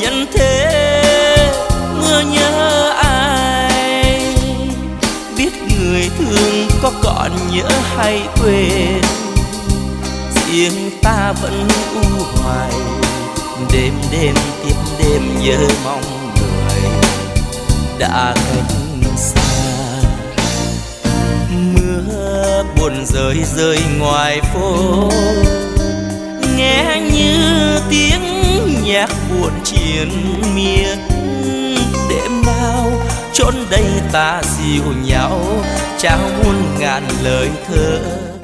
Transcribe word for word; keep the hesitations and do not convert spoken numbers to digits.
chuyện thế, mưa nhớ ai, biết người thương có còn nhớ hay quên, riêng ta vẫn u hoài, đêm đêm tiếp đêm nhớ mong người đã cách xa. Mưa buồn rơi rơi ngoài phố, nghe như tiếng nhạc buồn triền miên. Đêm nào chốn đây ta dìu nhau trao muôn ngàn lời thơ,